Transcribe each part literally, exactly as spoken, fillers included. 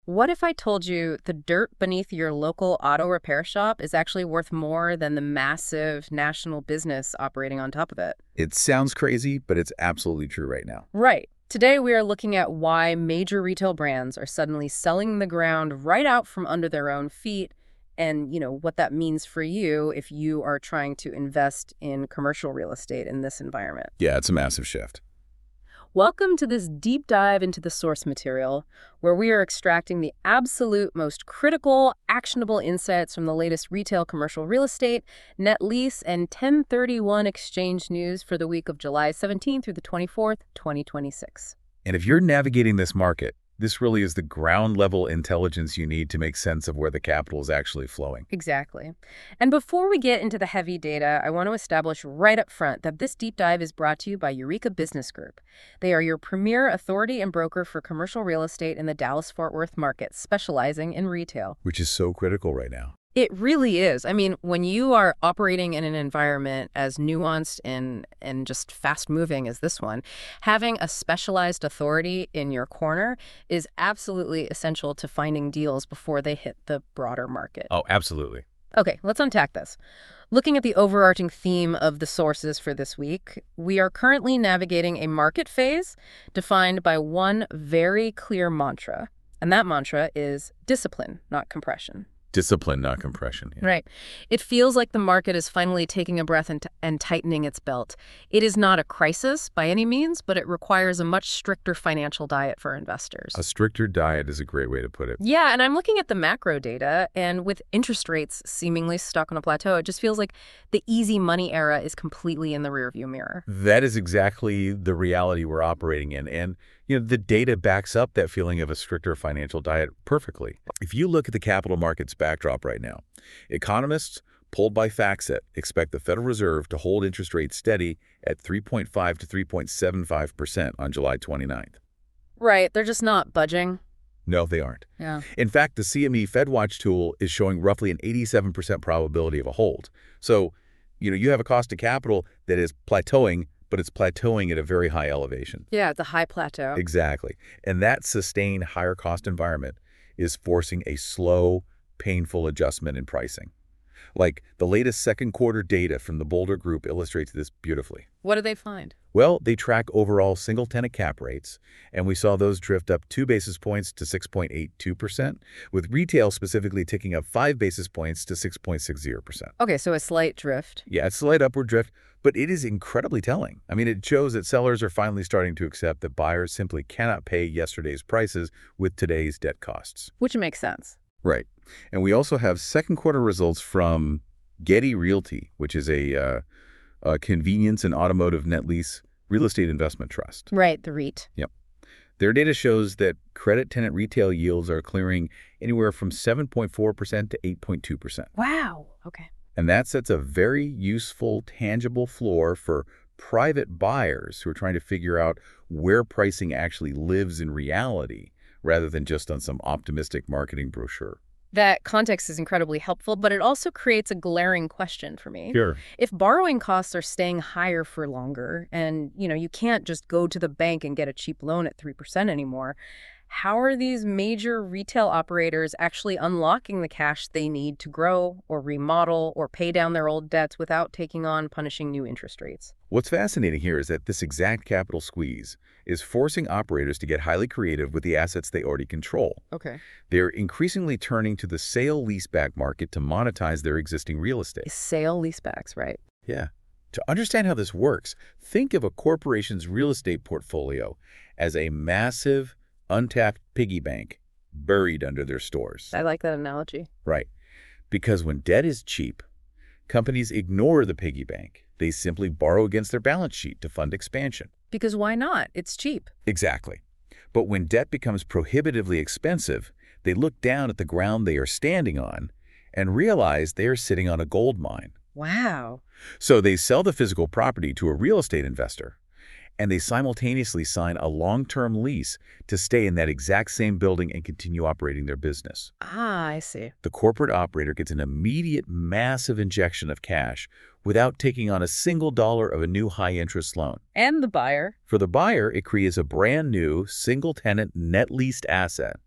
What if I told you the dirt beneath your local auto repair shop is actually worth more than the massive national business operating on top of it? It sounds crazy, but it's absolutely true right now. Right. Today we are looking at why major retail brands are suddenly selling the ground right out from under their own feet and, you know, what that means for you if you are trying to invest in commercial real estate in this environment. Yeah, it's a massive shift. Welcome to this deep dive into the source material, where we are extracting the absolute most critical, actionable insights from the latest retail commercial real estate, net lease, and ten thirty-one exchange news for the week of July seventeenth through the twenty-fourth, twenty twenty-six. And if you're navigating this market, this really is the ground-level intelligence you need to make sense of where the capital is actually flowing. Exactly. And before we get into the heavy data, I want to establish right up front that this deep dive is brought to you by Eureka Business Group. They are your premier authority and broker for commercial real estate in the Dallas-Fort Worth market, specializing in retail. Which is so critical right now. It really is. I mean, when you are operating in an environment as nuanced and, and just fast-moving as this one, having a specialized authority in your corner is absolutely essential to finding deals before they hit the broader market. Oh, absolutely. Okay, let's unpack this. Looking at the overarching theme of the sources for this week, we are currently navigating a market phase defined by one very clear mantra, and that mantra is discipline, not compression. Discipline, not compression. Yeah. Right. It feels like the market is finally taking a breath and, and tightening its belt. It is not a crisis by any means, but it requires a much stricter financial diet for investors. A stricter diet is a great way to put it. Yeah, and I'm looking at the macro data, and with interest rates seemingly stuck on a plateau, it just feels like the easy money era is completely in the rearview mirror. That is exactly the reality we're operating in. And you know, the data backs up that feeling of a stricter financial diet perfectly. If you look at the capital markets backdrop right now, economists, polled by FactSet, expect the Federal Reserve to hold interest rates steady at three point five to three point seven five percent on July twenty-ninth. Right. They're just not budging. No, they aren't. Yeah. In fact, the C M E FedWatch tool is showing roughly an eighty-seven percent probability of a hold. So, you know, you have a cost of capital that is plateauing, but it's plateauing at a very high elevation. Yeah, it's a high plateau. Exactly. And that sustained higher cost environment is forcing a slow, painful adjustment in pricing. Like the latest second quarter data from the Boulder Group illustrates this beautifully. What do they find? Well, they track overall single-tenant cap rates, and we saw those drift up two basis points to six point eight two percent, with retail specifically ticking up five basis points to six point six zero percent. Okay, so a slight drift. Yeah, it's a slight upward drift, but it is incredibly telling. I mean, it shows that sellers are finally starting to accept that buyers simply cannot pay yesterday's prices with today's debt costs. Which makes sense. Right. And we also have second quarter results from Getty Realty, which is a, uh, a convenience and automotive net lease real estate investment trust. Right, the REIT. Yep. Their data shows that credit tenant retail yields are clearing anywhere from seven point four percent to eight point two percent. Wow. Okay. And that sets a very useful, tangible floor for private buyers who are trying to figure out where pricing actually lives in reality, rather than just on some optimistic marketing brochure. That context is incredibly helpful, but it also creates a glaring question for me. Sure. If borrowing costs are staying higher for longer and, you know, you can't just go to the bank and get a cheap loan at three percent anymore, how are these major retail operators actually unlocking the cash they need to grow or remodel or pay down their old debts without taking on punishing new interest rates? What's fascinating here is that this exact capital squeeze is forcing operators to get highly creative with the assets they already control. Okay. They're increasingly turning to the sale-leaseback market to monetize their existing real estate. Sale leasebacks, right? Yeah. To understand how this works, think of a corporation's real estate portfolio as a massive, untapped piggy bank buried under their stores. I like that analogy. Right. Because when debt is cheap, companies ignore the piggy bank. They simply borrow against their balance sheet to fund expansion. Because why not? It's cheap. Exactly. But when debt becomes prohibitively expensive, they look down at the ground they are standing on and realize they are sitting on a gold mine. Wow. So they sell the physical property to a real estate investor, and they simultaneously sign a long-term lease to stay in that exact same building and continue operating their business. Ah, I see. The corporate operator gets an immediate massive injection of cash without taking on a single dollar of a new high-interest loan. And the buyer? For the buyer, it creates a brand new, single-tenant, net-leased asset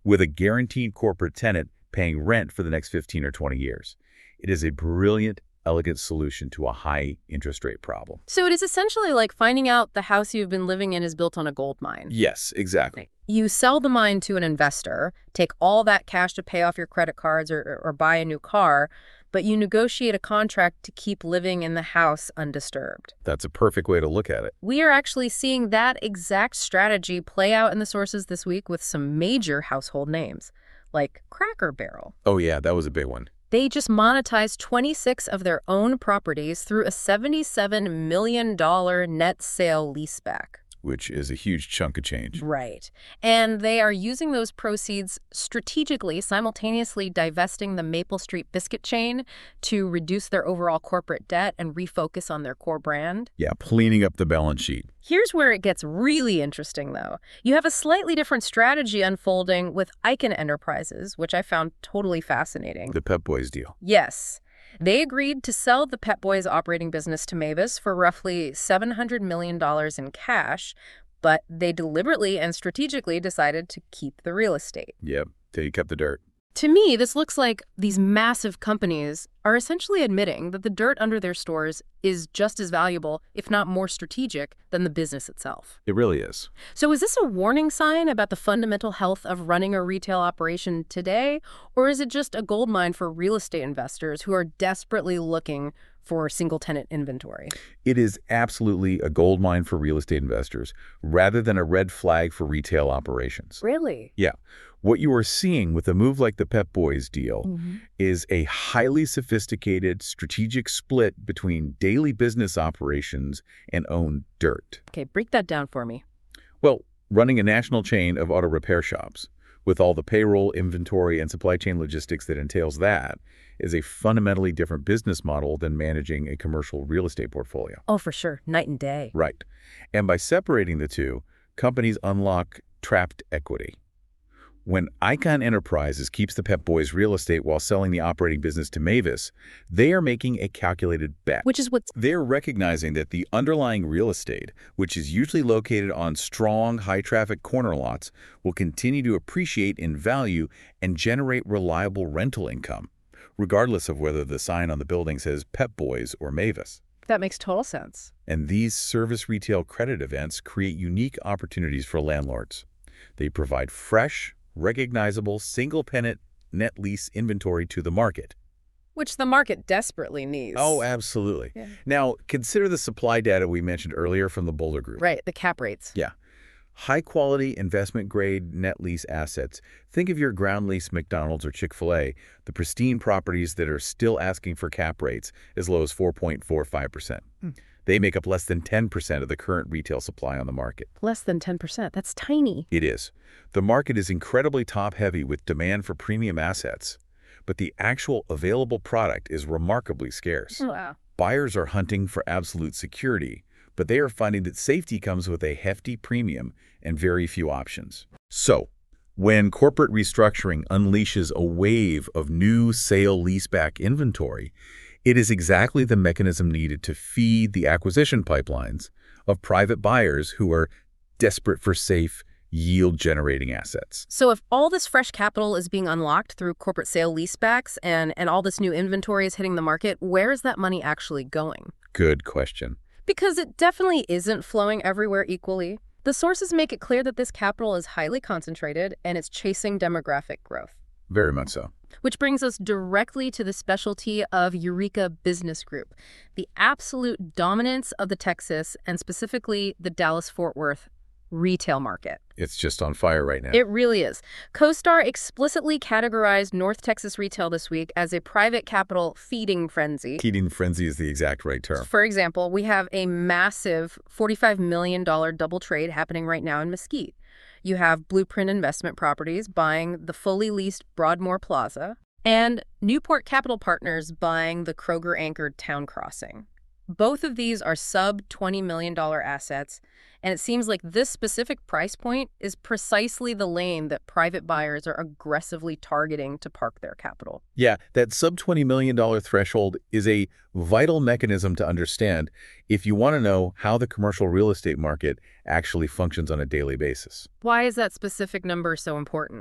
with a guaranteed corporate tenant paying rent for the next fifteen or twenty years. It is a brilliant, elegant solution to a high interest rate problem. So it is essentially like finding out the house you've been living in is built on a gold mine. Yes, exactly. You sell the mine to an investor, take all that cash to pay off your credit cards or, or buy a new car, but you negotiate a contract to keep living in the house undisturbed. That's a perfect way to look at it. We are actually seeing that exact strategy play out in the sources this week with some major household names, like Cracker Barrel. Oh yeah, that was a big one. They just monetized twenty-six of their own properties through a seventy-seven million dollars net sale leaseback. Which is a huge chunk of change. Right. And they are using those proceeds strategically, simultaneously divesting the Maple Street biscuit chain to reduce their overall corporate debt and refocus on their core brand. Yeah, cleaning up the balance sheet. Here's where it gets really interesting, though. You have a slightly different strategy unfolding with Icahn Enterprises, which I found totally fascinating. The Pep Boys deal. Yes. They agreed to sell the Pep Boys operating business to Mavis for roughly seven hundred million dollars in cash, but they deliberately and strategically decided to keep the real estate. Yep, they kept the dirt. To me, this looks like these massive companies are essentially admitting that the dirt under their stores is just as valuable, if not more strategic, than the business itself. It really is. So is this a warning sign about the fundamental health of running a retail operation today, or is it just a goldmine for real estate investors who are desperately looking for single-tenant inventory? It is absolutely a goldmine for real estate investors, rather than a red flag for retail operations. Really? Yeah. What you are seeing with a move like the Pep Boys deal Mm-hmm. is a highly sophisticated strategic split between daily business operations and owned dirt. Okay, break that down for me. Well, running a national chain of auto repair shops, with all the payroll, inventory, and supply chain logistics that entails that, is a fundamentally different business model than managing a commercial real estate portfolio. Oh, for sure. Night and day. Right. And by separating the two, companies unlock trapped equity. When Icahn Enterprises keeps the Pep Boys real estate while selling the operating business to Mavis, they are making a calculated bet. Which is what's... They're recognizing that the underlying real estate, which is usually located on strong, high-traffic corner lots, will continue to appreciate in value and generate reliable rental income, regardless of whether the sign on the building says Pep Boys or Mavis. That makes total sense. And these service retail credit events create unique opportunities for landlords. They provide fresh, recognizable, single-tenant net lease inventory to the market. Which the market desperately needs. Oh, absolutely. Yeah. Now, consider the supply data we mentioned earlier from the Boulder Group. Right, the cap rates. Yeah. High-quality, investment-grade net lease assets. Think of your ground lease McDonald's or Chick-fil-A, the pristine properties that are still asking for cap rates as low as four point four five percent. Mm. They make up less than ten percent of the current retail supply on the market. Less than ten percent. That's tiny. It is. The market is incredibly top-heavy with demand for premium assets, but the actual available product is remarkably scarce. Wow. Buyers are hunting for absolute security, but they are finding that safety comes with a hefty premium and very few options. So, when corporate restructuring unleashes a wave of new sale-leaseback inventory, it is exactly the mechanism needed to feed the acquisition pipelines of private buyers who are desperate for safe, yield-generating assets. So if all this fresh capital is being unlocked through corporate sale leasebacks and, and all this new inventory is hitting the market, where is that money actually going? Good question. Because it definitely isn't flowing everywhere equally. The sources make it clear that this capital is highly concentrated and it's chasing demographic growth. Very much so. Which brings us directly to the specialty of Eureka Business Group, the absolute dominance of the Texas and specifically the Dallas-Fort Worth retail market. It's just on fire right now. It really is. CoStar explicitly categorized North Texas retail this week as a private capital feeding frenzy. Feeding frenzy is the exact right term. For example, we have a massive forty-five million dollars double trade happening right now in Mesquite. You have Blueprint Investment Properties buying the fully leased Broadmoor Plaza, and Newport Capital Partners buying the Kroger-anchored Town Crossing. Both of these are sub twenty million dollars assets, and it seems like this specific price point is precisely the lane that private buyers are aggressively targeting to park their capital. Yeah, that sub twenty million dollars threshold is a vital mechanism to understand if you want to know how the commercial real estate market actually functions on a daily basis. Why is that specific number so important?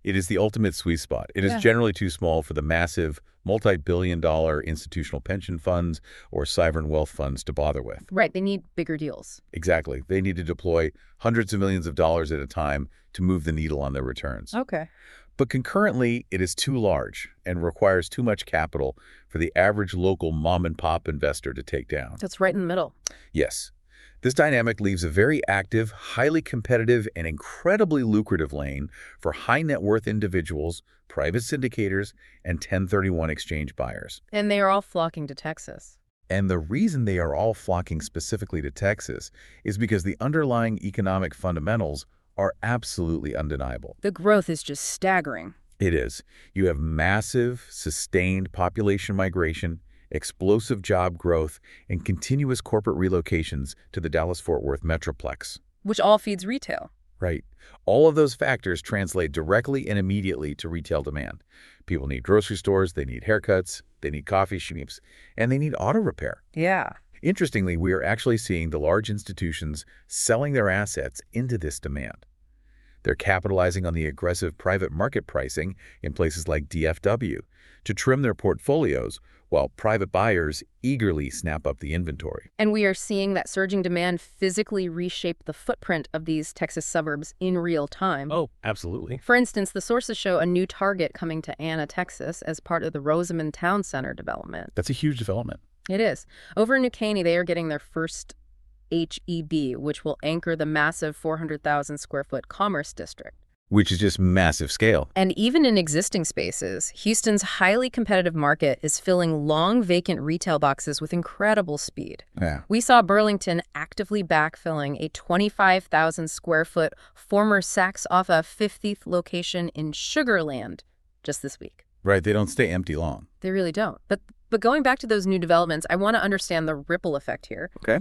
It is the ultimate sweet spot. It is Yeah. generally too small for the massive multi-billion dollar institutional pension funds or sovereign wealth funds to bother with. Right, they need bigger deals. Exactly. They need to deploy hundreds of millions of dollars at a time to move the needle on their returns. Okay. But concurrently, it is too large and requires too much capital for the average local mom-and-pop investor to take down. That's right in the middle. Yes. This dynamic leaves a very active, highly competitive, and incredibly lucrative lane for high-net-worth individuals, private syndicators, and ten thirty-one exchange buyers. And they are all flocking to Texas. And the reason they are all flocking specifically to Texas is because the underlying economic fundamentals are absolutely undeniable. The growth is just staggering. It is. You have massive, sustained population migration, explosive job growth, and continuous corporate relocations to the Dallas-Fort Worth Metroplex. Which all feeds retail. Right. All of those factors translate directly and immediately to retail demand. People need grocery stores, they need haircuts, they need coffee shops, and they need auto repair. Yeah. Interestingly, we are actually seeing the large institutions selling their assets into this demand. They're capitalizing on the aggressive private market pricing in places like D F W to trim their portfolios, while private buyers eagerly snap up the inventory. And we are seeing that surging demand physically reshape the footprint of these Texas suburbs in real time. Oh, absolutely. For instance, the sources show a new Target coming to Anna, Texas as part of the Rosamond Town Center development. That's a huge development. It is. Over in New Caney, they are getting their first H E B, which will anchor the massive four hundred thousand square foot Commerce District. Which is just massive scale. And even in existing spaces, Houston's highly competitive market is filling long vacant retail boxes with incredible speed. Yeah. We saw Burlington actively backfilling a twenty-five thousand square foot former Saks Off a fiftieth location in Sugar Land just this week. Right, they don't stay empty long. They really don't. But but going back to those new developments, I want to understand the ripple effect here. Okay.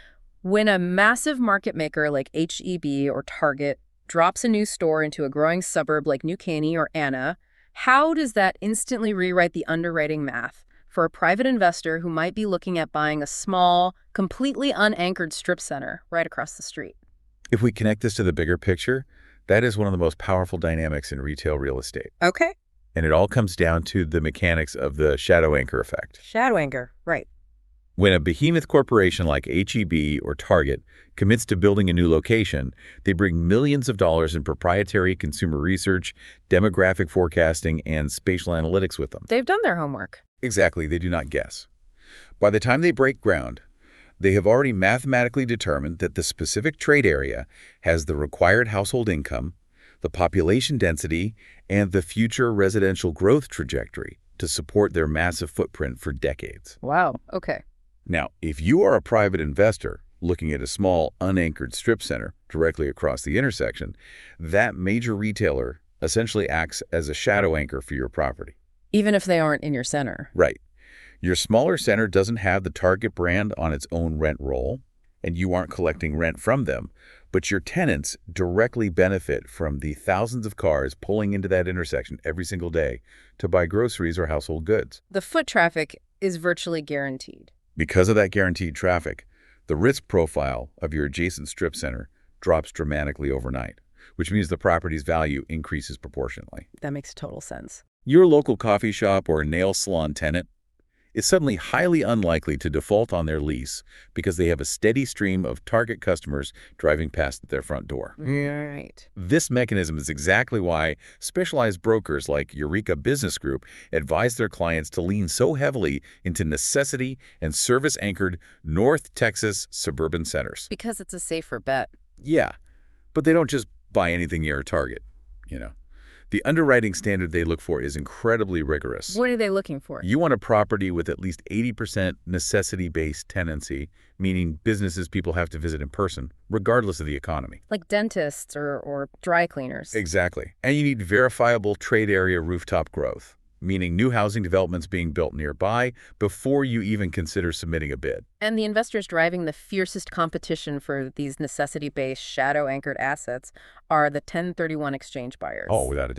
When a massive market maker like H E B or Target drops a new store into a growing suburb like New Caney or Anna, how does that instantly rewrite the underwriting math for a private investor who might be looking at buying a small, completely unanchored strip center right across the street? If we connect this to the bigger picture, that is one of the most powerful dynamics in retail real estate. Okay. And it all comes down to the mechanics of the shadow anchor effect. Shadow anchor, right. When a behemoth corporation like H E B or Target commits to building a new location, they bring millions of dollars in proprietary consumer research, demographic forecasting, and spatial analytics with them. They've done their homework. Exactly, they do not guess. By the time they break ground, they have already mathematically determined that the specific trade area has the required household income, the population density, and the future residential growth trajectory to support their massive footprint for decades. Wow, okay. Now, if you are a private investor looking at a small, unanchored strip center directly across the intersection, that major retailer essentially acts as a shadow anchor for your property. Even if they aren't in your center. Right. Your smaller center doesn't have the Target brand on its own rent roll, and you aren't collecting rent from them, but your tenants directly benefit from the thousands of cars pulling into that intersection every single day to buy groceries or household goods. The foot traffic is virtually guaranteed. Because of that guaranteed traffic, the risk profile of your adjacent strip center drops dramatically overnight, which means the property's value increases proportionally. That makes total sense. Your local coffee shop or nail salon tenant is suddenly highly unlikely to default on their lease because they have a steady stream of Target customers driving past their front door. Right. This mechanism is exactly why specialized brokers like Eureka Business Group advise their clients to lean so heavily into necessity and service-anchored North Texas suburban centers. Because it's a safer bet. Yeah, but they don't just buy anything near a Target, you know. The underwriting standard they look for is incredibly rigorous. What are they looking for? You want a property with at least eighty percent necessity-based tenancy, meaning businesses people have to visit in person, regardless of the economy. Like dentists or, or dry cleaners. Exactly. And you need verifiable trade area rooftop growth, meaning new housing developments being built nearby before you even consider submitting a bid. And the investors driving the fiercest competition for these necessity-based, shadow-anchored assets are the ten thirty-one exchange buyers. Oh, without a doubt.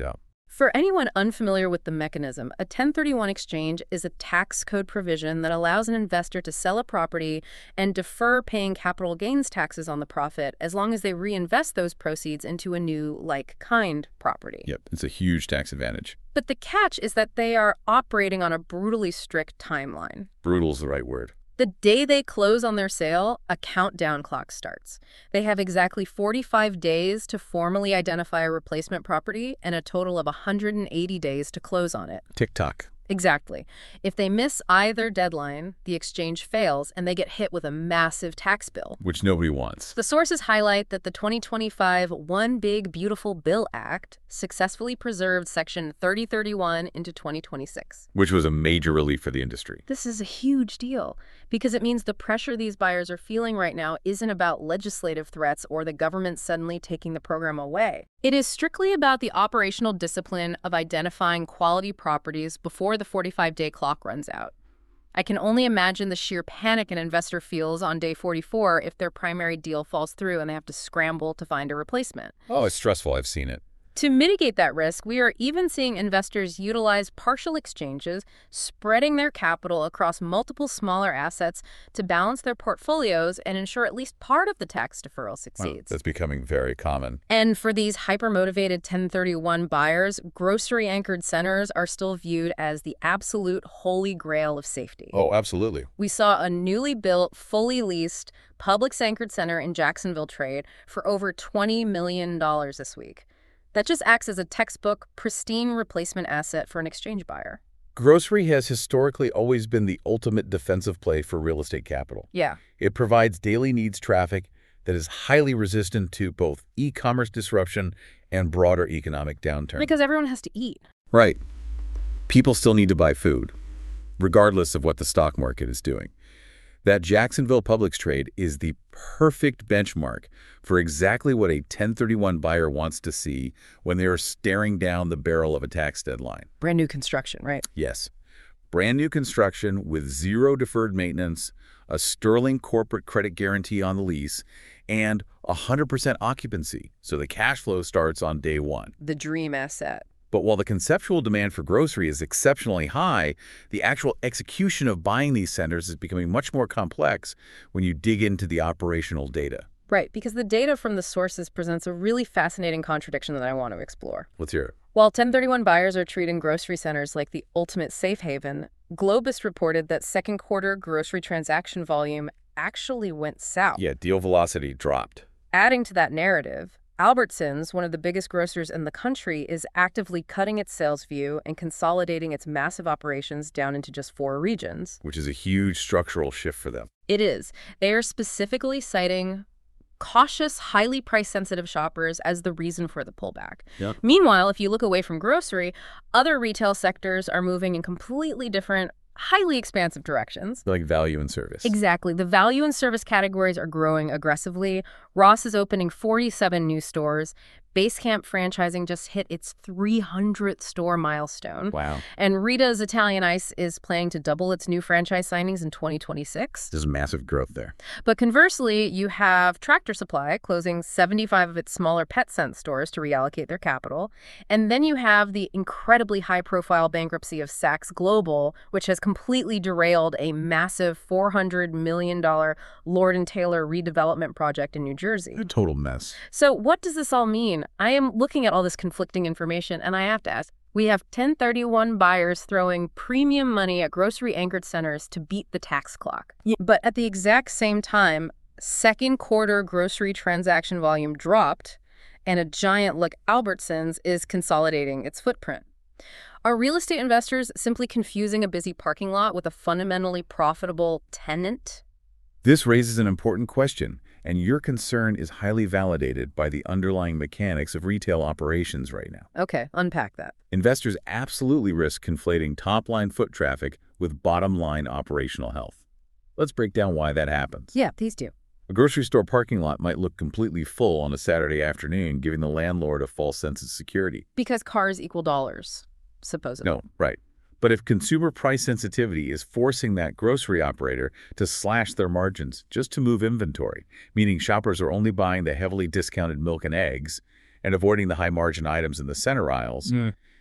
For anyone unfamiliar with the mechanism, a ten thirty-one exchange is a tax code provision that allows an investor to sell a property and defer paying capital gains taxes on the profit as long as they reinvest those proceeds into a new like-kind property. Yep, it's a huge tax advantage. But the catch is that they are operating on a brutally strict timeline. Brutal's the right word. The day they close on their sale, a countdown clock starts. They have exactly forty-five days to formally identify a replacement property and a total of one hundred eighty days to close on it. Tick-tock. Exactly. If they miss either deadline, the exchange fails and they get hit with a massive tax bill. Which nobody wants. The sources highlight that the twenty twenty-five One Big Beautiful Bill Act successfully preserved Section thirty thirty-one into twenty twenty-six. Which was a major relief for the industry. This is a huge deal because it means the pressure these buyers are feeling right now isn't about legislative threats or the government suddenly taking the program away. It is strictly about the operational discipline of identifying quality properties before the forty-five day clock runs out. I can only imagine the sheer panic an investor feels on day forty-four if their primary deal falls through and they have to scramble to find a replacement. Oh, it's stressful. I've seen it. To mitigate that risk, we are even seeing investors utilize partial exchanges, spreading their capital across multiple smaller assets to balance their portfolios and ensure at least part of the tax deferral succeeds. Wow, that's becoming very common. And for these hyper-motivated ten thirty-one buyers, grocery-anchored centers are still viewed as the absolute holy grail of safety. Oh, absolutely. We saw a newly built, fully leased, Publix-anchored center in Jacksonville trade for over twenty million dollars this week. That just acts as a textbook, pristine replacement asset for an exchange buyer. Grocery has historically always been the ultimate defensive play for real estate capital. Yeah. It provides daily needs traffic that is highly resistant to both e-commerce disruption and broader economic downturn. Because everyone has to eat. Right. People still need to buy food, regardless of what the stock market is doing. That Jacksonville Publix trade is the perfect benchmark for exactly what a ten thirty-one buyer wants to see when they are staring down the barrel of a tax deadline. Brand new construction, right? Yes. Brand new construction with zero deferred maintenance, a sterling corporate credit guarantee on the lease, and one hundred percent occupancy, so the cash flow starts on day one. The dream asset. But while the conceptual demand for grocery is exceptionally high, the actual execution of buying these centers is becoming much more complex when you dig into the operational data. Right, because the data from the sources presents a really fascinating contradiction that I want to explore. Let's hear it. While ten thirty-one buyers are treating grocery centers like the ultimate safe haven, Globus reported that second quarter grocery transaction volume actually went south. Yeah, deal velocity dropped. Adding to that narrative, Albertsons, one of the biggest grocers in the country, is actively cutting its sales view and consolidating its massive operations down into just four regions. Which is a huge structural shift for them. It is. They are specifically citing cautious, highly price-sensitive shoppers as the reason for the pullback. Yeah. Meanwhile, if you look away from grocery, other retail sectors are moving in completely different, highly expansive directions. Like value and service. Exactly. The value and service categories are growing aggressively. Ross is opening forty-seven new stores. Basecamp franchising just hit its three hundredth store milestone. Wow. And Rita's Italian Ice is planning to double its new franchise signings in twenty twenty-six. There's massive growth there. But conversely, you have Tractor Supply closing seventy-five of its smaller PetSense stores to reallocate their capital. And then you have the incredibly high-profile bankruptcy of Saks Global, which has completely derailed a massive four hundred million dollars Lord and Taylor redevelopment project in New Jersey. A total mess. So what does this all mean? I am looking at all this conflicting information, and I have to ask, we have ten thirty-one buyers throwing premium money at grocery-anchored centers to beat the tax clock. Yeah. But at the exact same time, second quarter grocery transaction volume dropped, and a giant like Albertsons is consolidating its footprint. Are real estate investors simply confusing a busy parking lot with a fundamentally profitable tenant? This raises an important question, and your concern is highly validated by the underlying mechanics of retail operations right now. Okay, unpack that. Investors absolutely risk conflating top-line foot traffic with bottom-line operational health. Let's break down why that happens. Yeah, please do. A grocery store parking lot might look completely full on a Saturday afternoon, giving the landlord a false sense of security. Because cars equal dollars, supposedly. No, right. But if consumer price sensitivity is forcing that grocery operator to slash their margins just to move inventory, meaning shoppers are only buying the heavily discounted milk and eggs and avoiding the high-margin items in the center aisles, mm.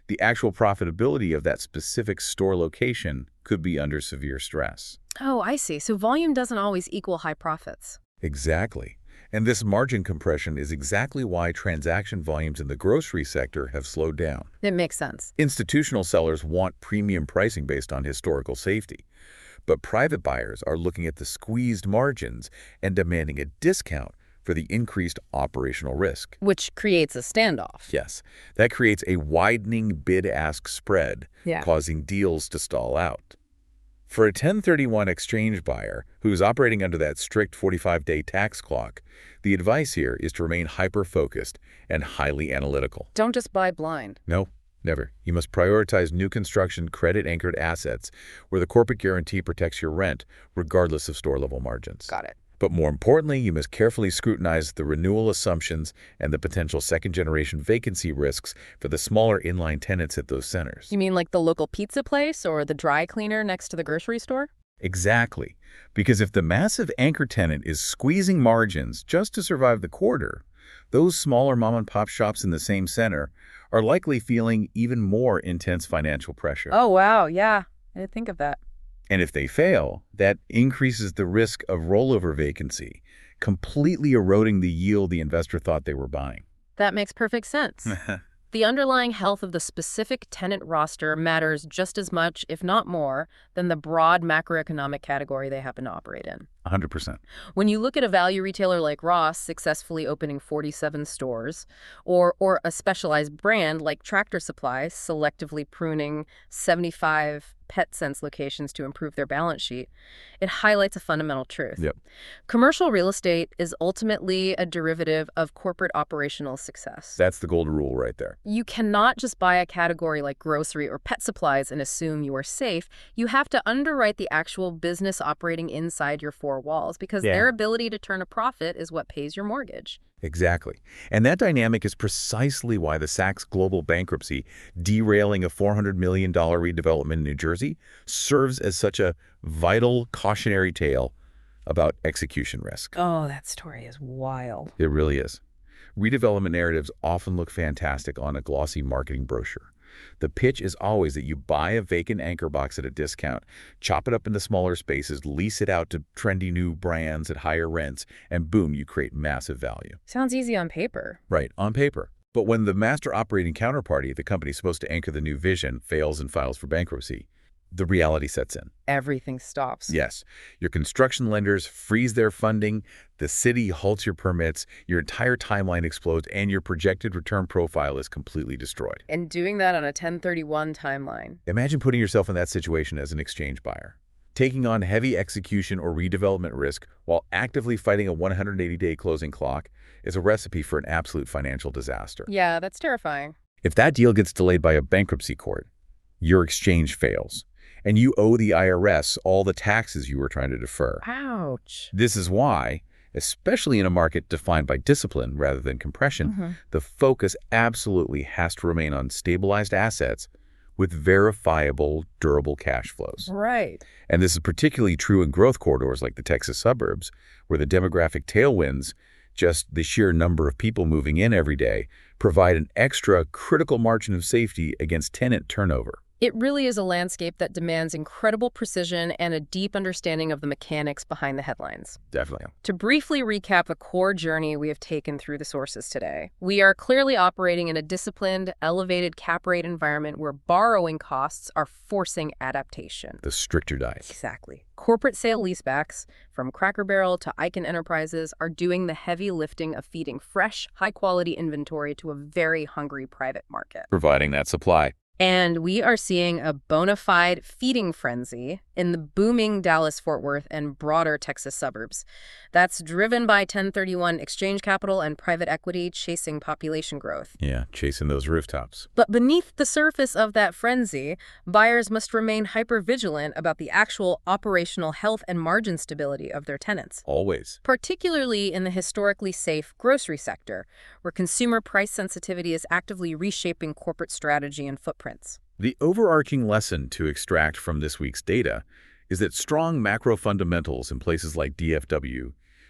the actual profitability of that specific store location could be under severe stress. Oh, I see. So volume doesn't always equal high profits. Exactly. And this margin compression is exactly why transaction volumes in the grocery sector have slowed down. It makes sense. Institutional sellers want premium pricing based on historical safety. But private buyers are looking at the squeezed margins and demanding a discount for the increased operational risk. Which creates a standoff. Yes, that creates a widening bid-ask spread, Yeah. causing deals to stall out. For a ten thirty-one exchange buyer who's operating under that strict forty-five day tax clock, the advice here is to remain hyper-focused and highly analytical. Don't just buy blind. No, never. You must prioritize new construction credit-anchored assets where the corporate guarantee protects your rent, regardless of store-level margins. Got it. But more importantly, you must carefully scrutinize the renewal assumptions and the potential second-generation vacancy risks for the smaller inline tenants at those centers. You mean like the local pizza place or the dry cleaner next to the grocery store? Exactly. Because if the massive anchor tenant is squeezing margins just to survive the quarter, those smaller mom-and-pop shops in the same center are likely feeling even more intense financial pressure. Oh, wow. Yeah. I didn't think of that. And if they fail, that increases the risk of rollover vacancy, completely eroding the yield the investor thought they were buying. That makes perfect sense. The underlying health of the specific tenant roster matters just as much, if not more, than the broad macroeconomic category they happen to operate in. one hundred percent. When you look at a value retailer like Ross successfully opening forty-seven stores, or or a specialized brand like Tractor Supply selectively pruning seventy-five PetSense locations to improve their balance sheet, it highlights a fundamental truth. Yep. Commercial real estate is ultimately a derivative of corporate operational success. That's the golden rule right there. You cannot just buy a category like grocery or pet supplies and assume you are safe. You have to underwrite the actual business operating inside your four walls because Yeah. their ability to turn a profit is what pays your mortgage. Exactly. And that dynamic is precisely why the Saks Global bankruptcy, derailing a four hundred million dollars redevelopment in New Jersey, serves as such a vital cautionary tale about execution risk. Oh, that story is wild. It really is. Redevelopment narratives often look fantastic on a glossy marketing brochure. The pitch is always that you buy a vacant anchor box at a discount, chop it up into smaller spaces, lease it out to trendy new brands at higher rents, and boom, you create massive value. Sounds easy on paper. Right, on paper. But when the master operating counterparty, the company supposed to anchor the new vision, fails and files for bankruptcy, the reality sets in. Everything stops. Yes, your construction lenders freeze their funding, the city halts your permits, your entire timeline explodes, and your projected return profile is completely destroyed. And doing that on a ten thirty-one timeline. Imagine putting yourself in that situation as an exchange buyer, taking on heavy execution or redevelopment risk while actively fighting a one hundred eighty day closing clock is a recipe for an absolute financial disaster. Yeah, that's terrifying. If that deal gets delayed by a bankruptcy court, your exchange fails, and you owe the I R S all the taxes you were trying to defer. Ouch. This is why, especially in a market defined by discipline rather than compression, Mm-hmm. the focus absolutely has to remain on stabilized assets with verifiable, durable cash flows. Right. And this is particularly true in growth corridors like the Texas suburbs, where the demographic tailwinds, just the sheer number of people moving in every day, provide an extra critical margin of safety against tenant turnover. It really is a landscape that demands incredible precision and a deep understanding of the mechanics behind the headlines. Definitely. To briefly recap the core journey we have taken through the sources today, we are clearly operating in a disciplined, elevated cap rate environment where borrowing costs are forcing adaptation. The stricter diet. Exactly. Corporate sale leasebacks, from Cracker Barrel to Icahn Enterprises, are doing the heavy lifting of feeding fresh, high-quality inventory to a very hungry private market. Providing that supply. And we are seeing a bona fide feeding frenzy in the booming Dallas-Fort Worth and broader Texas suburbs. That's driven by ten thirty-one exchange capital and private equity chasing population growth. Yeah, chasing those rooftops. But beneath the surface of that frenzy, buyers must remain hyper-vigilant about the actual operational health and margin stability of their tenants. Always. Particularly in the historically safe grocery sector, where consumer price sensitivity is actively reshaping corporate strategy and footprints. The overarching lesson to extract from this week's data is that strong macro fundamentals in places like D F W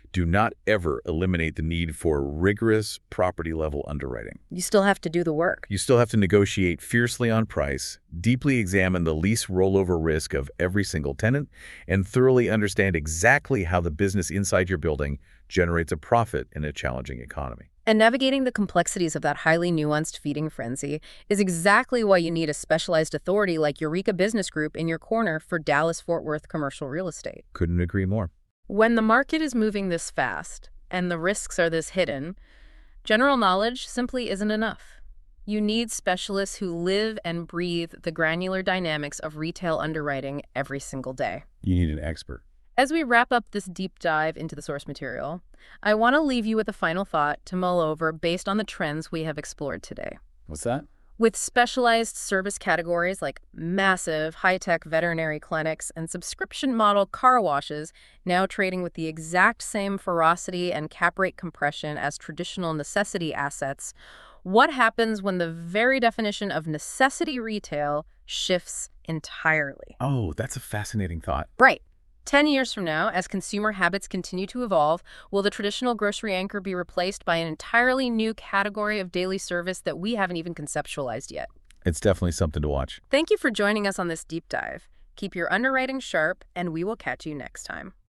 do not ever eliminate the need for rigorous property-level underwriting. You still have to do the work. You still have to negotiate fiercely on price, deeply examine the lease rollover risk of every single tenant, and thoroughly understand exactly how the business inside your building generates a profit in a challenging economy. And navigating the complexities of that highly nuanced feeding frenzy is exactly why you need a specialized authority like Eureka Business Group in your corner for Dallas-Fort Worth commercial real estate. Couldn't agree more. When the market is moving this fast and the risks are this hidden, general knowledge simply isn't enough. You need specialists who live and breathe the granular dynamics of retail underwriting every single day. You need an expert. As we wrap up this deep dive into the source material, I want to leave you with a final thought to mull over based on the trends we have explored today. What's that? With specialized service categories like massive, high-tech veterinary clinics and subscription model car washes now trading with the exact same ferocity and cap rate compression as traditional necessity assets, what happens when the very definition of necessity retail shifts entirely? Oh, that's a fascinating thought. Right. Ten years from now, as consumer habits continue to evolve, will the traditional grocery anchor be replaced by an entirely new category of daily service that we haven't even conceptualized yet? It's definitely something to watch. Thank you for joining us on this deep dive. Keep your underwriting sharp, and we will catch you next time.